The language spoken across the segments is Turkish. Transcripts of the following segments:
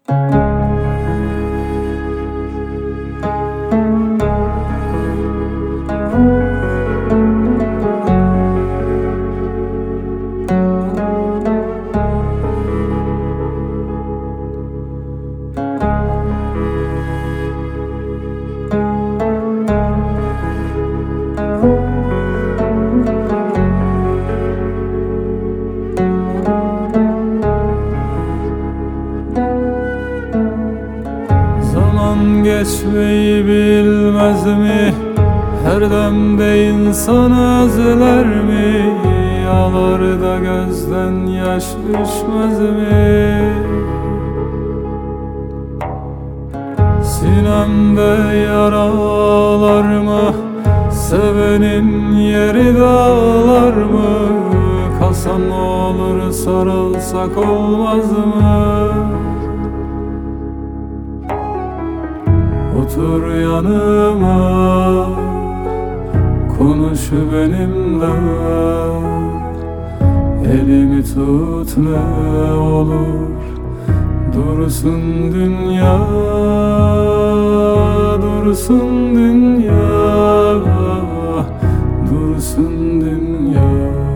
Geçmeyi bilmez mi? Her demde insan özler mi? Ağlar da gözden yaş düşmez mi? Sinemde yaralar mı? Sevenin yeri dağlar mı? Kalsan ne olur, sarılsak olmaz mı? Otur yanıma, konuş benimle. Elimi tut ne olur, dursun dünya, dursun dünya, dursun dünya.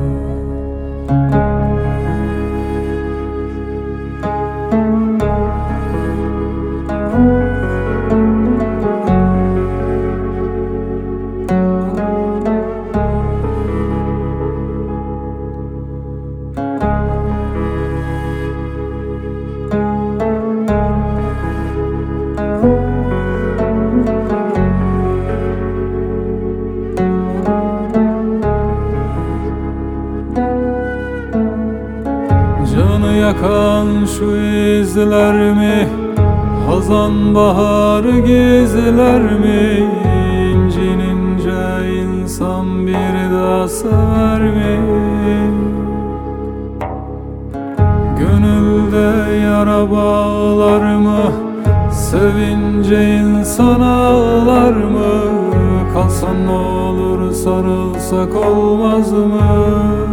Canı yakan şu izler mi? Hazan baharı gizler mi? İncinince insan bir daha sever mi? Gönülde yara bağlar mı? Sevince insan ağlar mı? Kalsan ne olur, sarılsak olmaz mı?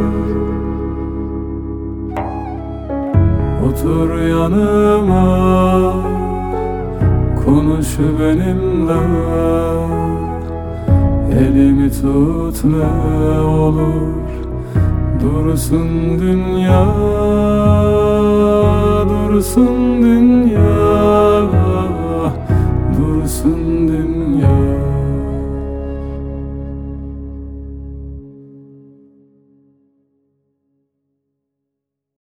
Otur yanıma, konuş benimle. Elimi tut ne olur, dursun dünya, dursun